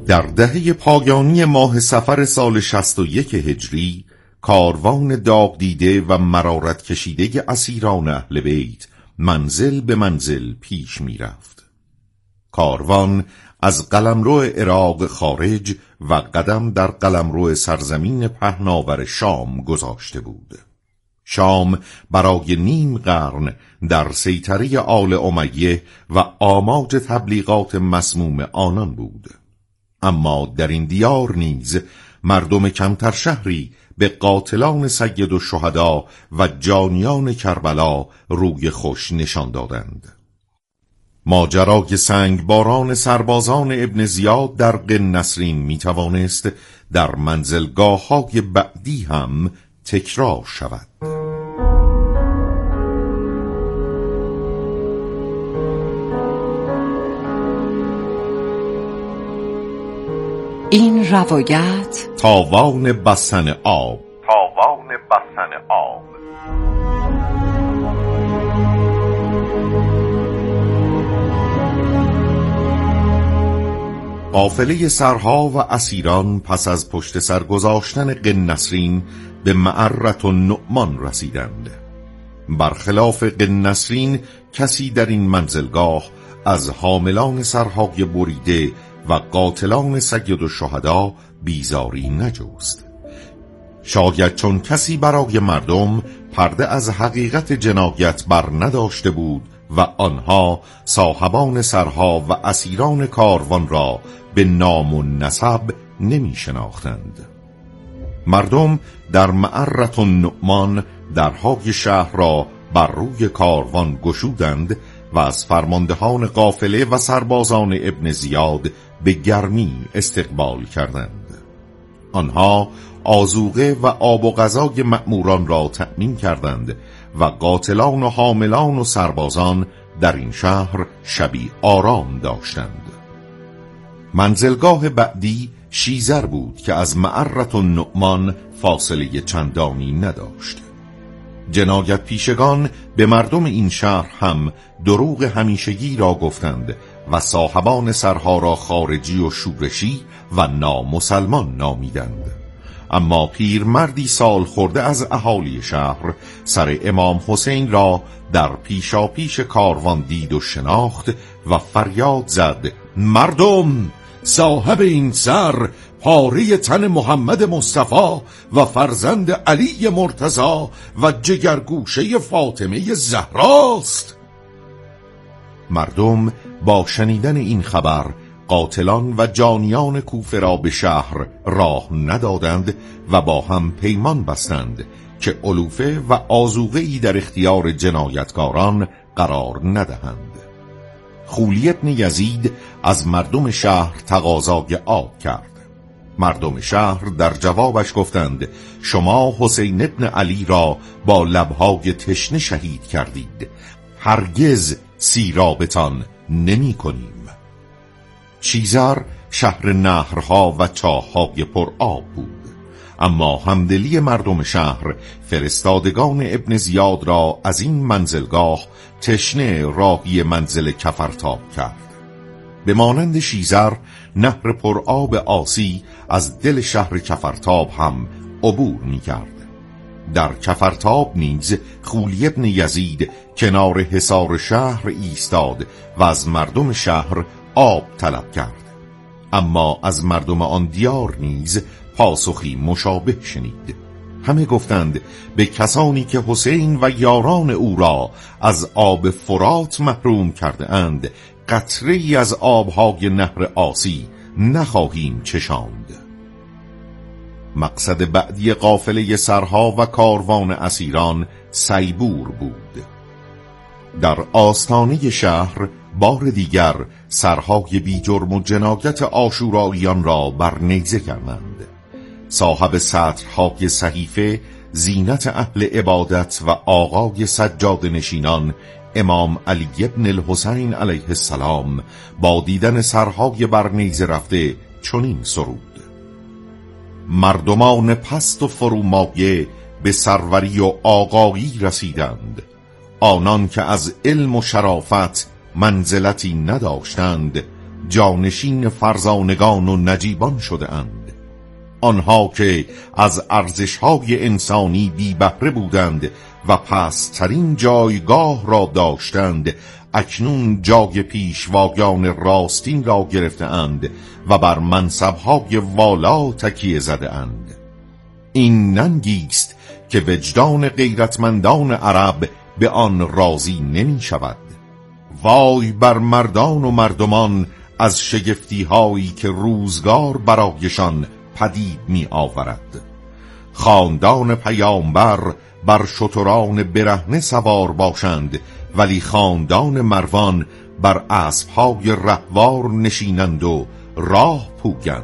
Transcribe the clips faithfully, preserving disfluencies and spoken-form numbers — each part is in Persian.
در دهه پایانی ماه صفر سال شصت و یک هجری کاروان داغ دیده و مرارت کشیده اسیران اهل بیت منزل به منزل پیش می رفت. کاروان از قلمرو عراق خارج و قدم در قلمرو سرزمین پهناور شام گذاشته بود. شام برای نیم قرن در سیطره آل امیه و آماج تبلیغات مسموم آنان بود. اما در این دیار نیز مردم کمتر شهری به قاتلان سید الشهدا و جانیان کربلا روی خوش نشان دادند. ماجرای سنگ باران سربازان ابن زیاد در قن نسرین می توانست در منزلگاه های بعدی هم تکرار شود. این روایت تاوان بستن آب تاوان بستن آب قافله سرها و اسیران پس از پشت سر گذاشتن قن نسرین به معرة النعمان رسیدند. برخلاف قن نسرین کسی در این منزلگاه از حاملان سرهای بریده و قاتلان سید الشهدا بیزاری نجست. شاید چون کسی برای مردم پرده از حقیقت جنایت بر نداشته بود و آنها صاحبان سرها و اسیران کاروان را به نام و نسب نمی شناختند. مردم در معرة النعمان درهای شهر را بر روی کاروان گشودند و از فرماندهان قافله و سربازان ابن زیاد به گرمی استقبال کردند. آنها آذوقه و آب و غذای مأموران را تأمین کردند و قاتلان و حاملان و سربازان در این شهر شبی آرام داشتند. منزلگاه بعدی شیزر بود که از معرة النعمان فاصله چندانی نداشت. جنایت پیشگان به مردم این شهر هم دروغ همیشگی را گفتند و صاحبان سرها را خارجی و شورشی و نامسلمان نامیدند. اما پیرمردی سال خورده از اهالی شهر سر امام حسین را در پیشا پیش کاروان دید و شناخت و فریاد زد: مردم، صاحب این سر پاره تن محمد مصطفی و فرزند علی مرتضی و جگرگوشه فاطمه زهراست. مردم با شنیدن این خبر قاتلان و جانیان کوفه را به شهر راه ندادند و با هم پیمان بستند که علوفه و آذوقه‌ای در اختیار جنایتکاران قرار ندهند. خولی ابن یزید از مردم شهر تقاضای آب کرد. مردم شهر در جوابش گفتند: شما حسین ابن علی را با لبهای تشنه شهید کردید، هرگز سیرابتان نمی کنیم. شیزر شهر نهرها و چاه‌های پر آب بود، اما همدلی مردم شهر فرستادگان ابن زیاد را از این منزلگاه تشنه راهی منزل کفرتاب کرد. به مانند شیزر نهر پر آب آسی از دل شهر کفرتاب هم عبور می کرد. در کفرتاب نیز خولی ابن یزید کنار حصار شهر ایستاد و از مردم شهر آب طلب کرد، اما از مردم آن دیار نیز پاسخی مشابه شنید. همه گفتند به کسانی که حسین و یاران او را از آب فرات محروم کرده اند قطره‌ای از آبهای نهر آسی نخواهیم چشاند. مقصد بعدی قافله سرها و کاروان اسیران سیبور بود. در آستانه شهر بار دیگر سرهای بی جرم و جنایت آشوراییان را بر نیزه کردند. صاحب سطرهای صحیفه، زینت اهل عبادت و آقای سجاد نشینان امام علی ابن الحسین علیه السلام با دیدن سرهای بر نیزه رفته چنین سرود: مردمان پست و فرومایه به سروری و آقایی رسیدند، آنان که از علم و شرافت منزلتی نداشتند جانشین فرزانگان و نجیبان شده اند. آنها که از ارزش‌های انسانی بی بهره بودند و پست‌ترین جایگاه را داشتند، اکنون جای پیشوایان راستین را گرفته‌اند و بر منصب‌های والا تکیه زده‌اند. این ننگی است که وجدان غیرتمندان عرب به آن راضی نمی شود. وای بر مردان و مردمان از شگفتی‌هایی که روزگار برایشان پدید می آورد. خاندان پیامبر بر شتران برهنه سوار باشند، ولی خاندان مروان بر اسب‌های رهوار نشینند و راه پویند.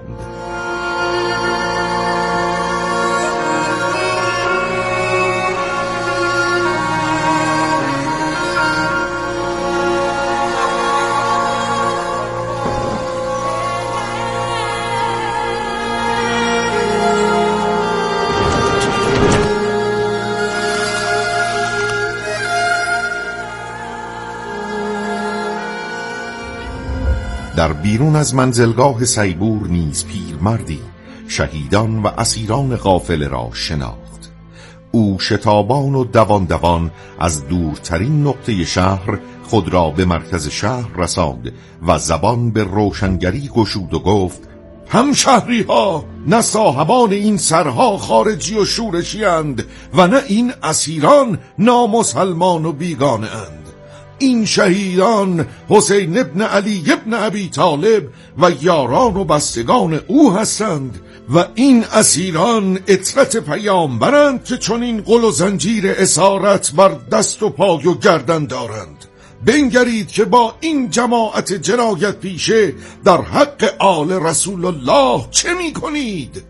در بیرون از منزلگاه سیبور نیز پیرمردی شهیدان و اسیران قافله را شناخت. او شتابان و دوان دوان از دورترین نقطه شهر خود را به مرکز شهر رساند و زبان به روشنگری گشود و گفت: همشهری ها، نه صاحبان این سرها خارجی و شورشی اند و نه این اسیران نامسلمان و بیگانه اند. این شهیدان حسین ابن علی ابن ابی طالب و یاران و بستگان او هستند و این اسیران اطرت پیامبرند که چون این قل و زنجیر اسارت بر دست و پای و گردن دارند. بنگرید که با این جماعت جنایت پیشه در حق آل رسول الله چه می کنید؟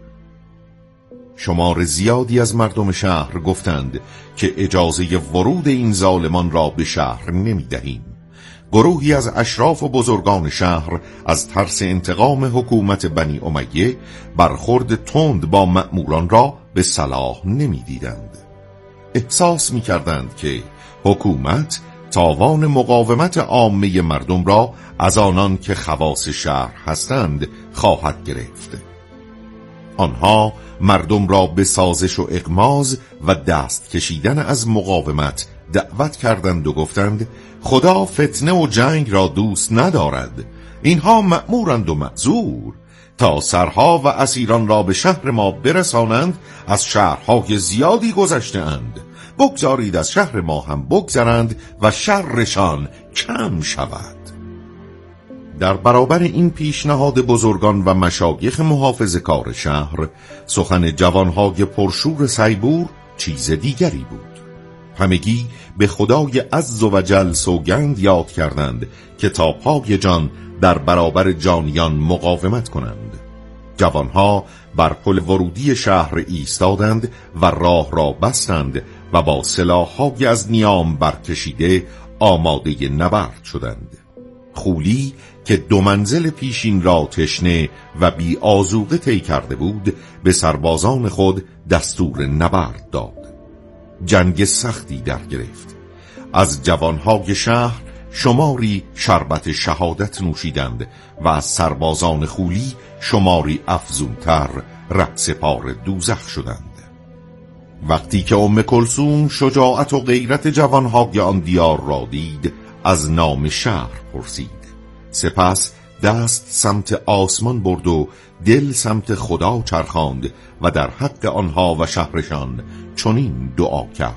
شمار زیادی از مردم شهر گفتند که اجازه ورود این ظالمان را به شهر نمی دهیم. گروهی از اشراف و بزرگان شهر از ترس انتقام حکومت بنی امیه برخورد تند با مأموران را به صلاح نمی دیدند. احساس می کردند که حکومت تاوان مقاومت عامه مردم را از آنان که خواص شهر هستند خواهد گرفت. آنها مردم را به سازش و اغماض و دست کشیدن از مقاومت دعوت کردند و گفتند: خدا فتنه و جنگ را دوست ندارد. اینها مأمورند و معذور. تا سرها و اسیران را به شهر ما برسانند از شهرهای زیادی گذشته اند. بگذارید از شهر ما هم بگذرند و شرشان کم شود. در برابر این پیشنهاد بزرگان و مشایخ محافظه‌کار شهر، سخن جوانهای پرشور سیبور چیز دیگری بود. همگی به خدای عز و جل سوگند یاد کردند که تا پای جان در برابر جانیان مقاومت کنند. جوانها بر پل ورودی شهر ایستادند و راه را بستند و با سلاح‌های از نیام برکشیده آماده نبرد شدند. خولی که دو منزل پیشین را تشنه و بی آذوقه طی کرده بود، به سربازان خود دستور نبرد داد. جنگ سختی در گرفت. از جوانهای شهر شماری شربت شهادت نوشیدند و از سربازان خولی شماری افزونتر رهسپار دوزخ شدند. وقتی که ام کلثوم شجاعت و غیرت جوانهای آن دیار را دید، از نام شهر پرسید. سپس دست سمت آسمان برد و دل سمت خدا چرخاند و در حق آنها و شهرشان چنین دعا کرد: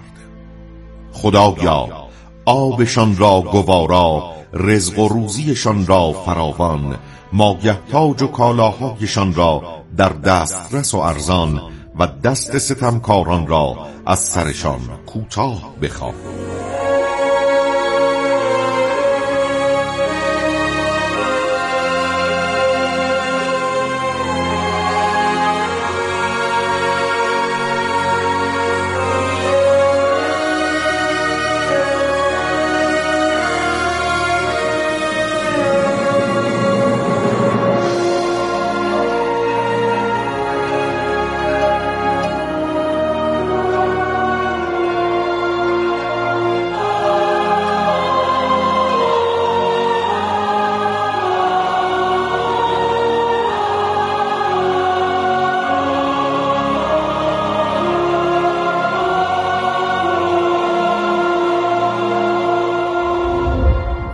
خدایا آبشان را گوارا، رزق و روزیشان را فراوان، مایه تاج و کالاهایشان را در دسترس و ارزان و دست ستمکاران را از سرشان کوتاه بخواه.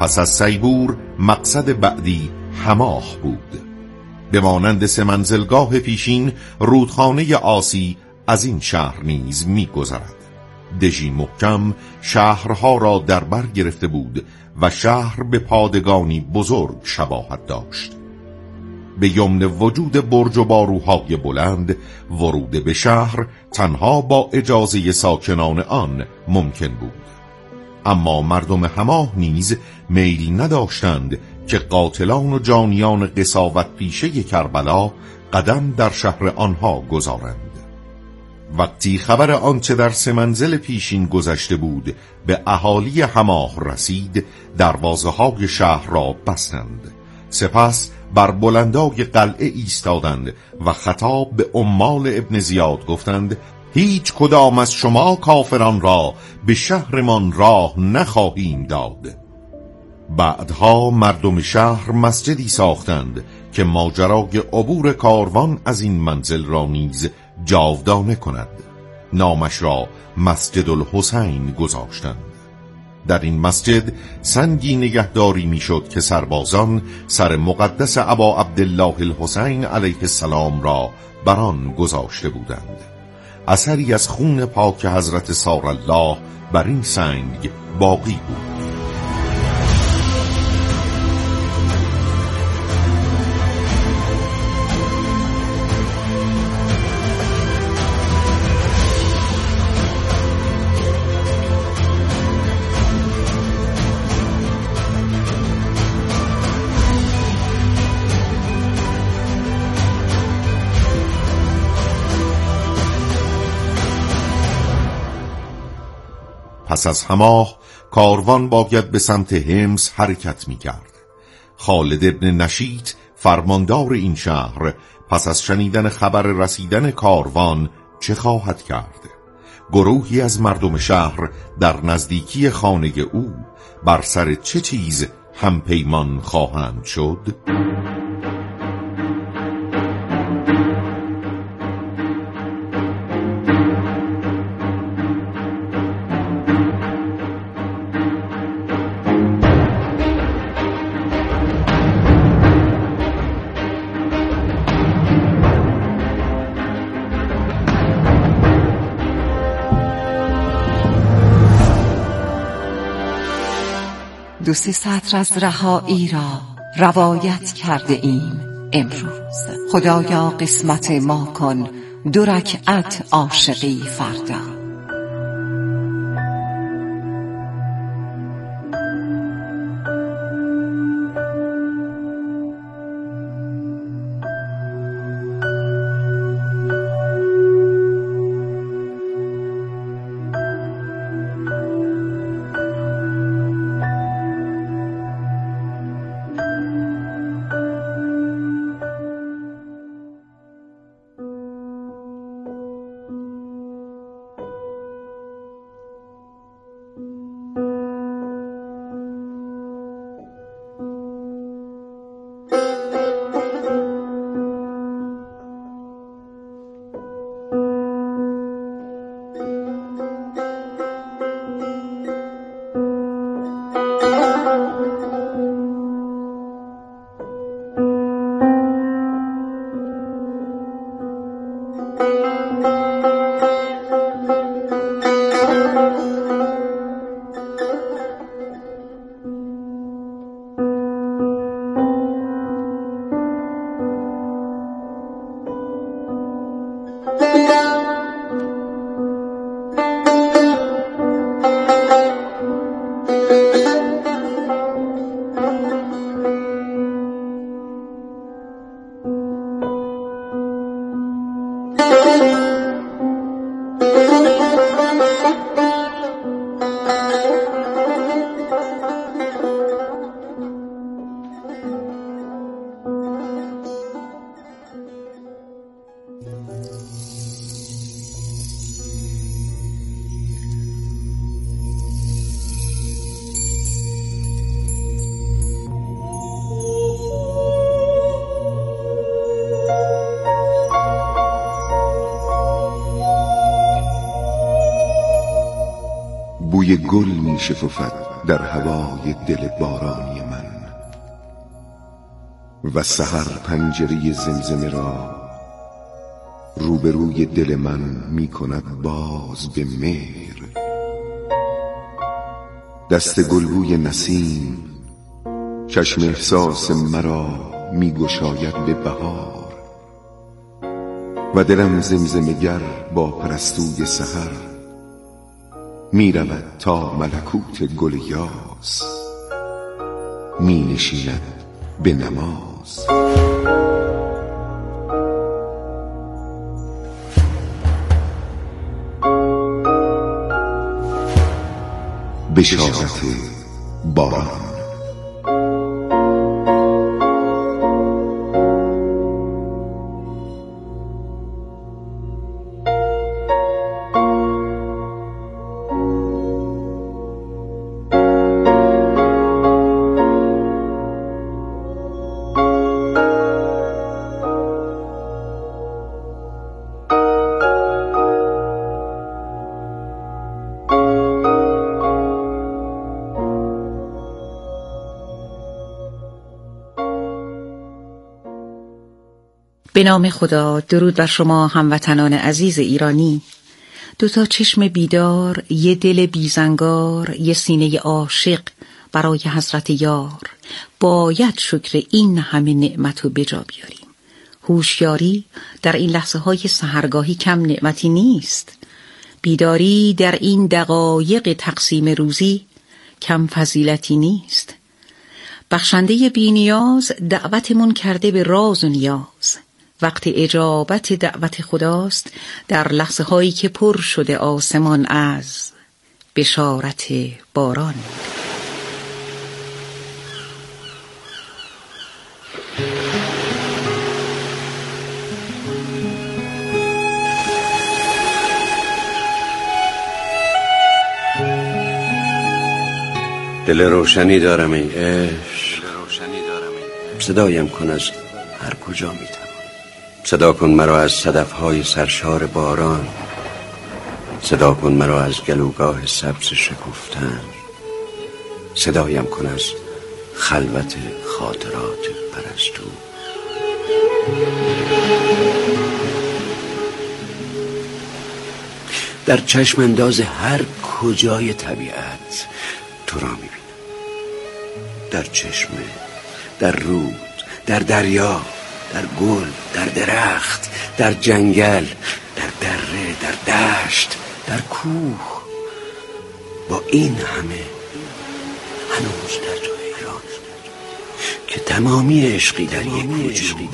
پس از سیبور مقصد بعدی هماه بود. به مانند سه منزلگاه پیشین رودخانه آسی از این شهر نیز می گذرد. دژی محکم شهرها را در بر گرفته بود و شهر به پادگانی بزرگ شباهت داشت. به یمن وجود برج و باروهای بلند ورود به شهر تنها با اجازه ساکنان آن ممکن بود. اما مردم هماه نیز میل نداشتند که قاتلان و جانیان قساوت پیشه کربلا قدم در شهر آنها گذارند. وقتی خبر آنچه در سه منزل پیشین گذشته بود به اهالی هماه رسید، دروازه های شهر را بستند. سپس بر بلندای قلعه ایستادند و خطاب به عمال ابن زیاد گفتند: هیچ کدام از شما کافران را به شهرمان راه نخواهیم داد. بعدها مردم شهر مسجدی ساختند که ماجرای عبور کاروان از این منزل را نیز جاودانه کند. نامش را مسجد الحسین گذاشتند. در این مسجد سنگی نگهداری میشد که سربازان سر مقدس ابا عبدالله الحسین علیه السلام را بر آن گذاشته بودند. اثری از خون پاک حضرت سارالله بر این سنگ باقی بود. پس از هماه کاروان باید به سمت حمص حرکت می کرد. خالد ابن نشیط فرماندار این شهر پس از شنیدن خبر رسیدن کاروان چه خواهد کرد؟ گروهی از مردم شهر در نزدیکی خانه او بر سر چه چیز هم پیمان خواهند شد؟ دو سه سطر از رهایی را روایت کرده ایم امروز. خدایا قسمت ما کن دو رکعت عاشقی فردا. گل می شکفد در هوای دل بارانی من، و سحر پنجره زمزمه را روبروی دل من می کند باز به مهر. دست گلبوی نسیم چشم احساس مرا می گشاید به بهار، و دلم زمزمه گر با پرستوی سحر می رود تا ملکوت گل یاس، می نشیند به نماز. بشارت باران. به نام خدا. درود بر شما هموطنان عزیز ایرانی. دو تا چشم بیدار، یه دل بیزنگار، یه سینه عاشق برای حضرت یار. باید شکر این همه نعمتو بجا بیاریم. هوشیاری در این لحظه های سحرگاهی کم نعمتی نیست. بیداری در این دقایق تقسیم روزی کم فضیلتی نیست. بخشنده بی‌نیاز دعوتمون کرده به راز و نیاز. وقت اجابت دعوت خداست در لحظه هایی که پر شده آسمان از بشارت باران. دل روشنی دارم ای عشق، صدایم کن از هر کجا میتوان. صدا کن مرا از صدفهای سرشار باران، صدا کن مرا از گلوگاه سبز شکفتن، صدایم کن از خلوت خاطرات پرستو. در چشم انداز هر کجای طبیعت تو را میبینم. در چشمه، در رود، در دریا، در گل، در درخت، در جنگل، در دره، در دشت، در کوه. با این همه هنوز در تو حیران که تمامی عشقی در یک وجود.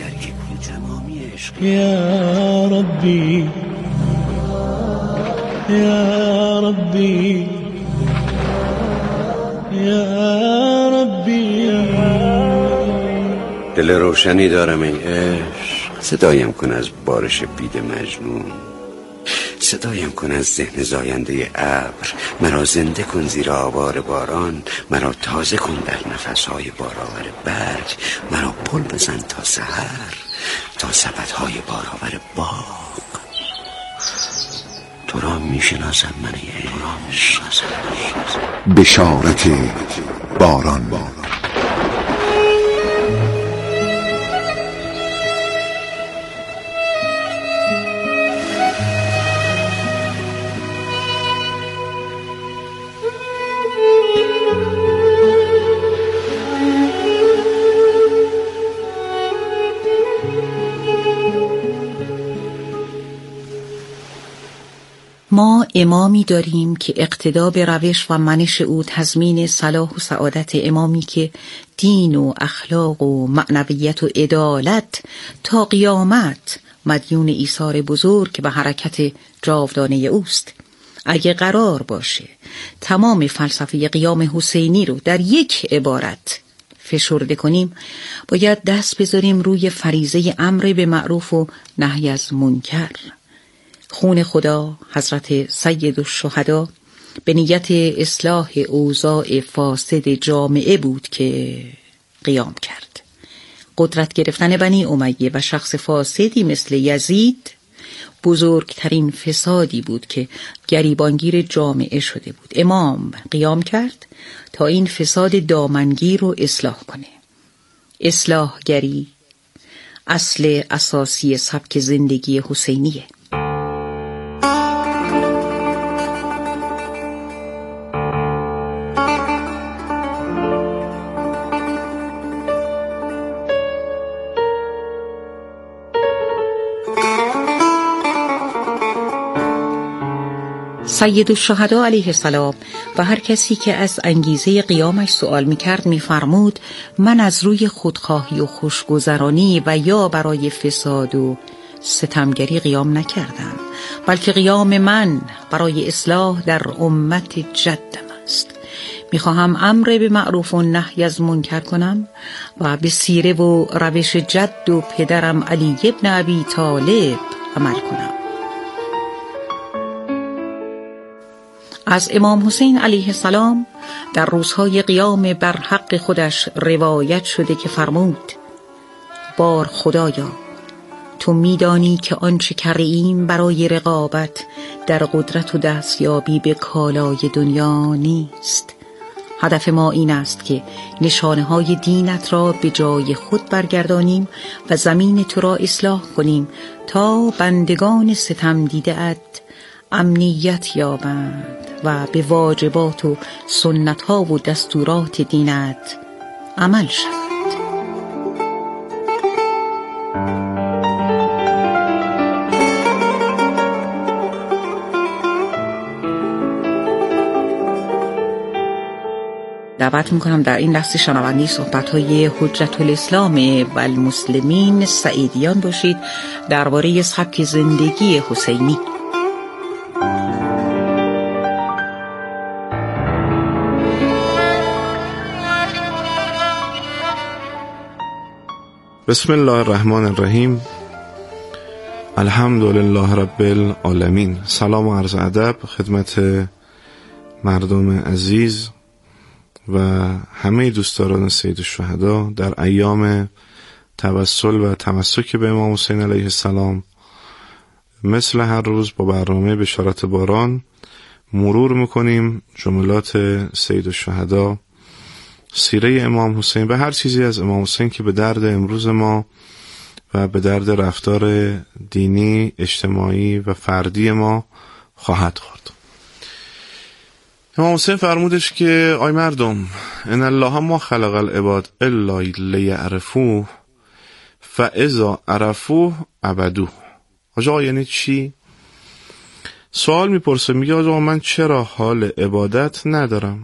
یا ربی یا ربی یا ربی. دل روشنی دارم ای عشق، صدایم کن از بارش بید مجنون، صدایم کن از ذهن زاینده ابر. مرا زنده کن زیر آوار باران، مرا تازه کن در نفسهای بارآور برگ. مرا پل بزن تا سحر، تا سبدهای بارآور باغ. تو را میشناسم من ای عشق. بشارت باران. ما امامی داریم که اقتدا به روش و منش او تضمین صلاح و سعادت، امامی که دین و اخلاق و معنویت و عدالت تا قیامت مدیون ایثار بزرگ به حرکت جاودانه اوست. اگه قرار باشه تمام فلسفه قیام حسینی رو در یک عبارت فشرده کنیم، باید دست بذاریم روی فریضه امر به معروف و نهی از منکر. خون خدا حضرت سید الشهدا به نیت اصلاح اوضاع فاسد جامعه بود که قیام کرد. قدرت گرفتن بنی امیه و شخص فاسدی مثل یزید بزرگترین فسادی بود که گریبانگیر جامعه شده بود. امام قیام کرد تا این فساد دامنگیر رو اصلاح کنه. اصلاحگری اصل اساسی سبک زندگی حسینیه. سید الشهدا علیه السلام و هر کسی که از انگیزه قیامش سوال می‌کرد می‌فرمود من از روی خودخواهی و خوشگذرانی و یا برای فساد و ستمگری قیام نکردم، بلکه قیام من برای اصلاح در امت جدم است. می‌خواهم امر به معروف و نهی از منکر کنم و به سیره و روش جد و پدرم علی ابن ابی طالب عمل کنم. از امام حسین علیه السلام در روزهای قیام بر حق خودش روایت شده که فرمود بار خدایا تو میدانی که آنچه کریم برای رقابت در قدرت و دستیابی به کالای دنیا نیست. هدف ما این است که نشانه های دینت را به جای خود برگردانیم و زمین تو را اصلاح کنیم تا بندگان ستم دیده ات امنیت یابند و به واجبات و سنت ها و دستورات دینت عمل شود. دعوت میکنم در این لحظه شنوندی صحبت های حجت الاسلام و المسلمین سعیدیان باشید درباره سبک زندگی حسینی. بسم الله الرحمن الرحیم. الحمدلله رب العالمین. سلام و عرض ادب خدمت مردم عزیز و همه دوستداران سید الشهدا در ایام توسل و تمسک به امام حسین علیه السلام. مثل هر روز با برنامه بشارت باران مرور میکنیم جملات سید الشهدا، سیره امام حسین و هر چیزی از امام حسین که به درد امروز ما و به درد رفتار دینی، اجتماعی و فردی ما خواهد خورد. امام حسین فرمودش که آی مردم ان الله ما خلق العباد الا لیعرفوه فاذا عرفوه عبدوه. آقا یعنی چی؟ سوال میپرسه، میگه آقا من چرا حال عبادت ندارم؟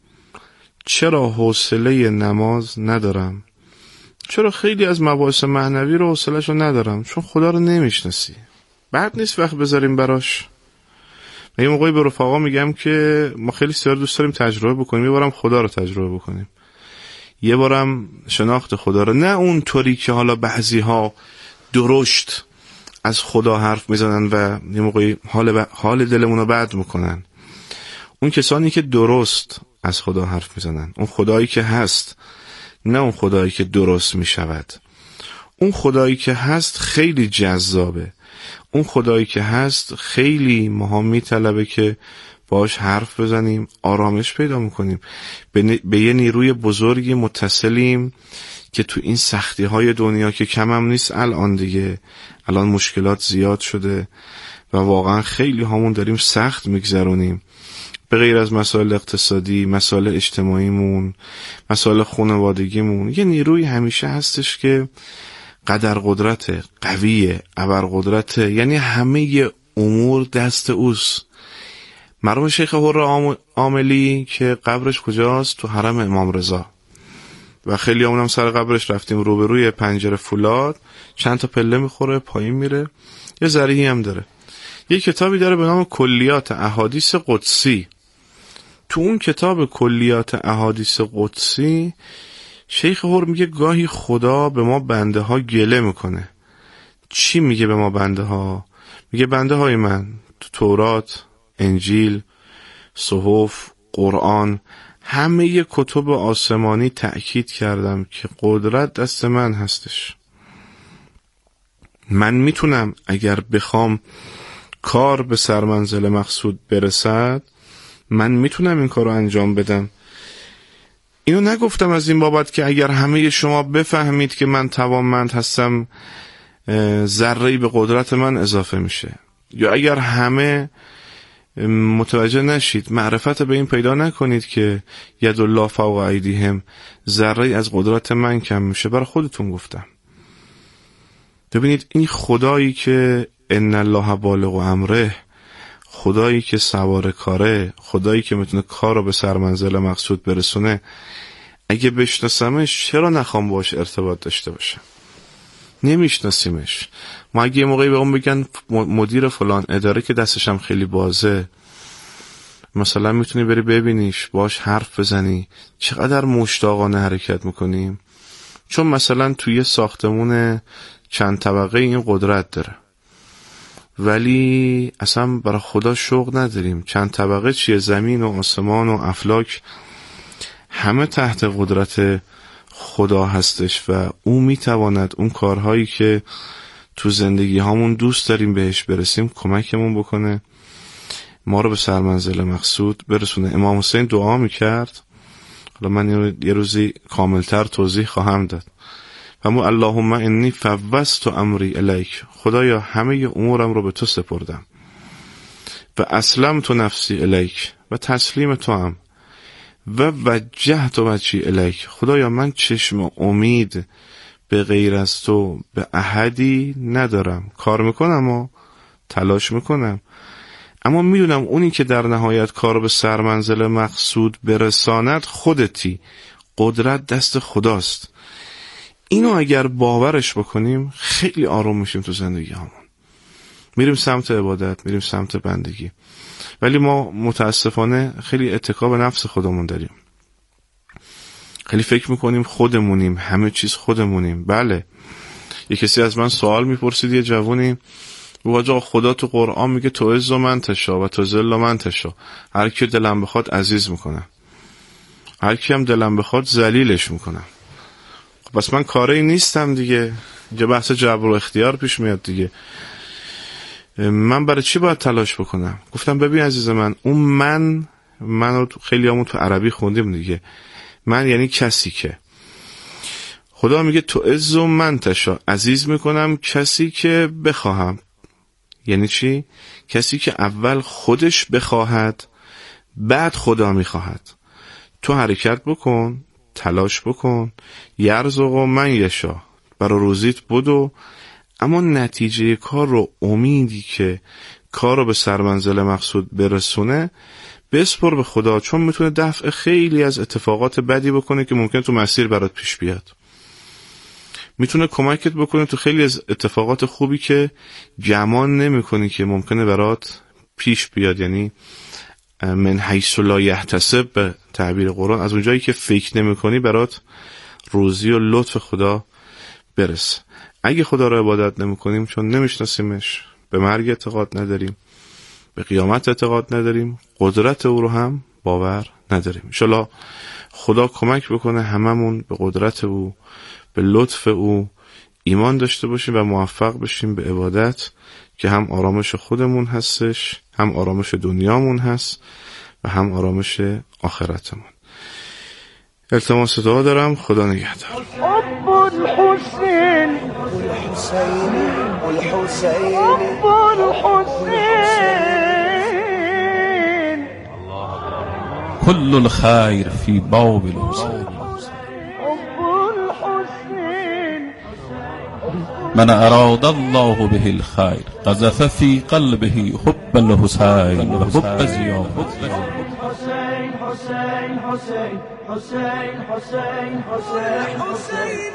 چرا حوصله نماز ندارم؟ چرا خیلی از مباحث معنوی رو حوصله‌شو ندارم؟ چون خدا رو نمیشناسی. بعد نیست وقت بذاریم براش. من یه موقعی به رفقا میگم که ما خیلی سیار دوست داریم تجربه بکنیم، یه بارم خدا رو تجربه بکنیم، یه بارم شناخت خدا رو، نه اون طوری که حالا بعضی ها درشت از خدا حرف میزنن و یه موقعی حال, ب... حال دلمون رو بد میکنن. اون کسانی که درست از خدا حرف میزنن، اون خدایی که هست، نه اون خدایی که درست میشود. اون خدایی که هست خیلی جذابه، اون خدایی که هست خیلی ماها میطلبه که باش حرف بزنیم، آرامش پیدا میکنیم، به, ن... به یه نیروی بزرگی متصلیم که تو این سختی های دنیا که کم هم نیست الان دیگه، الان مشکلات زیاد شده و واقعا خیلی همون داریم سخت میگذرونیم، به غیر از مسائل اقتصادی، مسائل اجتماعیمون، مسائل خانوادگیمون، یه نیروی همیشه هستش که قدر قدرت قویه، ابر قدرت، یعنی همه امور دست اوست. مرحوم شیخ حر عاملی که قبرش کجاست؟ تو حرم امام رضا و خیلی همون هم سر قبرش رفتیم، روبروی پنجره فولاد، چند تا پله میخوره پایین میره، یه ذریعی هم داره. یه کتابی داره به نام کلیات احادیث قدسی. تو اون کتاب کلیات احادیث قدسی شیخ حر میگه گاهی خدا به ما بنده ها گله میکنه. چی میگه به ما بنده ها؟ میگه بنده های من تو تورات، انجیل، صحف، قرآن، همه ی کتب آسمانی تأکید کردم که قدرت دست من هستش. من میتونم اگر بخوام کار به سرمنزل مقصود برسد، من میتونم این کار رو انجام بدم. اینو نگفتم از این بابت که اگر همه شما بفهمید که من توانمند هستم ذره‌ای به قدرت من اضافه میشه، یا اگر همه متوجه نشید، معرفت به این پیدا نکنید که ید الله فوق ایدیهم، ذره‌ای از قدرت من کم میشه. برای خودتون گفتم. ببینید این خدایی که ان الله بالغ امره، خدایی که سوار کاره، خدایی که میتونه کار رو به سرمنزل مقصود برسونه، اگه بشناسمش چرا نخوام باش ارتباط داشته باشم؟ نمیشناسیمش. ما اگه یه موقعی به اون بگن مدیر فلان اداره که دستش هم خیلی بازه، مثلا میتونی بری ببینیش، باش حرف بزنی، چقدر مشتاقانه حرکت میکنیم. چون مثلا توی ساختمون چند طبقه این قدرت داره، ولی اصلا برای خدا شوق نداریم. چند طبقه چیه؟ زمین و آسمان و افلاک همه تحت قدرت خدا هستش و او میتواند اون کارهایی که تو زندگی هامون دوست داریم بهش برسیم کمکمون بکنه، ما رو به سرمنزل مقصود برسونه. امام حسین دعا میکرد، حالا من یه روزی کاملتر توضیح خواهم داد. فمو اللهم انی فوضت امری الیک، خدایا همه امورم رو به تو سپردم، و اسلمت نفسی الیک، و تسلیم تو هم، و وجهت وجهی الیک، خدایا من چشم امید به غیر از تو به احدی ندارم. کار میکنم و تلاش میکنم، اما میدونم اونی که در نهایت کار به سرمنزل مقصود برساند خودتی، قدرت دست خداست. اینو اگر باورش بکنیم خیلی آروم میشیم تو زندگی همون، میریم سمت عبادت، میریم سمت بندگی. ولی ما متاسفانه خیلی اتکا به نفس خودمون داریم، خیلی فکر میکنیم خودمونیم، همه چیز خودمونیم. بله، یه کسی از من سوال میپرسید، یه جوونی، بگو خدا تو قرآن میگه تو عز من تشا و تو ذل من تشا، هر کی دلم بخواد عزیز میکنم، هر کی هم دلم بخواد ذلیلش میکنم. خب بس من کاری نیستم دیگه، اینجا بحث جبر و اختیار پیش میاد دیگه. من برای چی باید تلاش بکنم؟ گفتم ببین عزیز من، اون من منو خیلی همون تو عربی خوندیم دیگه، من یعنی کسی که خدا میگه تو عز من تشا، عزیز میکنم کسی که بخواهم. یعنی چی؟ کسی که اول خودش بخواهد بعد خدا میخواهد. تو حرکت بکن، تلاش بکن، یرزق و من یشا، برای روزیت بدو، اما نتیجه کار رو، امیدی که کار رو به سرمنزل مقصود برسونه، بسپر به خدا، چون میتونه دفع خیلی از اتفاقات بدی بکنه که ممکن تو مسیر برات پیش بیاد. میتونه کمکت بکنه تو خیلی از اتفاقات خوبی که گمان نمی کنی که ممکنه برات پیش بیاد. یعنی من حیث لا یحتسب به تعبیر قرآن، از اونجایی که فکر نمی کنی برات روزی و لطف خدا برسه. اگه خدا رو عبادت نمی کنیم، چون نمیشناسیمش، به مرگ اعتقاد نداریم، به قیامت اعتقاد نداریم، قدرت او رو هم باور نداریم. انشالله خدا کمک بکنه هممون به قدرت او، به لطف او ایمان داشته باشیم و موفق بشیم به عبادت که هم آرامش خودمون هستش، هم آرامش دنیامون هست و هم آرامش آخرتمون. التماس دعا دارم. خدا نگهدار. حب الحسين والحسين والحسين حب الحسين كل الخير في باب الحسين. حب الحسين من أراد الله به الخير قذف في قلبه حب الحسين وحب زياد. حسين حسين حسين حسين حسين حسين حسين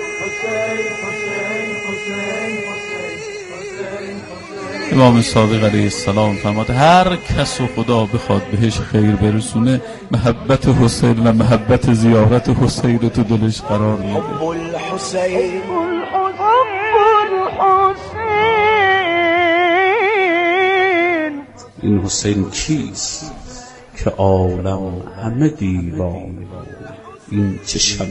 امام صادق علیه السلام فرمود هر کس و خدا بخواد بهش خیر برسونه، محبت حسین و محبت زیارت حسین رو تو دلش قرار میده. حب الحسین حب الحسین. این حسین کیست که عالم همه دیوانه؟ این چه